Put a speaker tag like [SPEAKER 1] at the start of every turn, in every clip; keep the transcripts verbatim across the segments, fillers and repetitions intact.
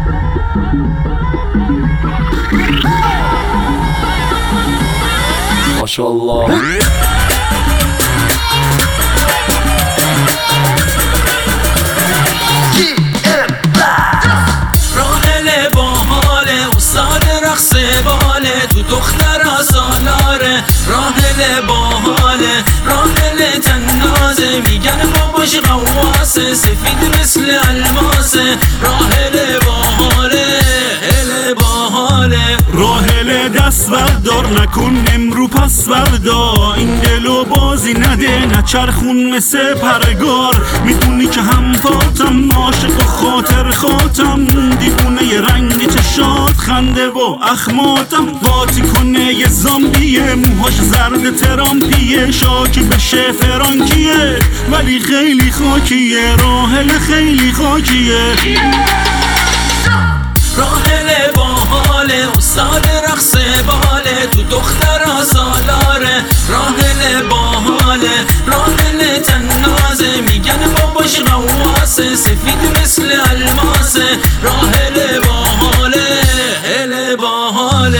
[SPEAKER 1] ماشاءالله.
[SPEAKER 2] راحل باحاله استاد رقص باله تو دخترا سالاره. راحل باحاله راحل تنازه میگن باباش قواسه سفید مثل الماسه. راحل باحاله هل باحاله.
[SPEAKER 3] راحل دست بردار نکن امرو پس بردا این دلو بازی نده نچرخون مثل پرگار. میدونی که هم فاتم عاشق و خاطر خاتم دیوونه ی رنگ چشات خنده و اخماتم. باتی کنه یه زامبیه موهاش زرد ترامپیه شاکی بشه فرانکیه ولی خیلی خاکیه. راحل خیلی خاکیه.
[SPEAKER 2] راحل باحاله استاد رقص باله تو دخترا سالاره. راحل باحاله راحل تنازه میگن باباش قواسه سفید مثل الماسه. راحل باحاله هل باحاله.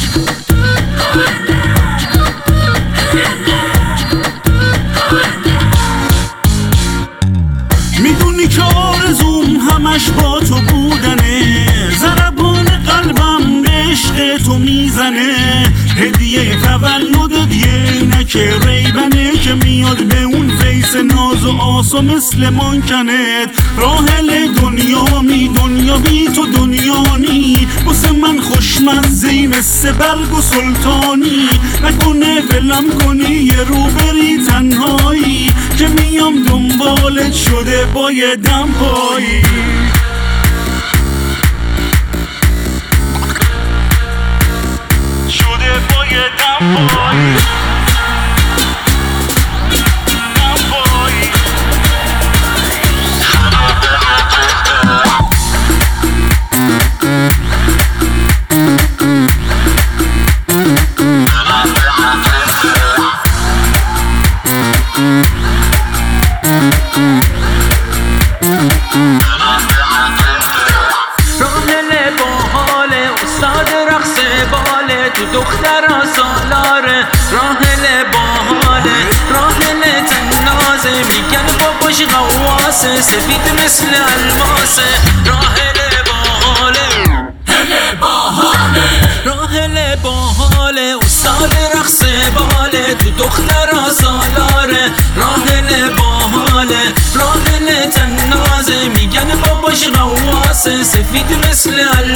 [SPEAKER 3] میدونی که آرزوم همش با تو بودنه ضربان قلبم به عشق تو میزنه. هدیه تولدت یه عینک ریبنه که میاد به اون فیس ناز و آسا مثل مانکنت. راحل دنیا می دنیا بی تو دنیا نی واسه من خوشمزه‌ای مثل برگ و سلطانی. نکنه ولم کنی یه رو بری تنهایی که میام دنبالت شده با یه دم پایی. شده با یه دم پایی.
[SPEAKER 2] راحل باحاله استاد رقص باله تو دخترا سالاره. راحل باحاله راحل تنازه میگن باباش قواسه سفید مثل الماسه. راحل باحاله هل باحاله. راحل باحاله استاد رقص باله تو دخترا سالاره. راحل باحاله راحل تنازه میگن باباش قواسه سفید مثل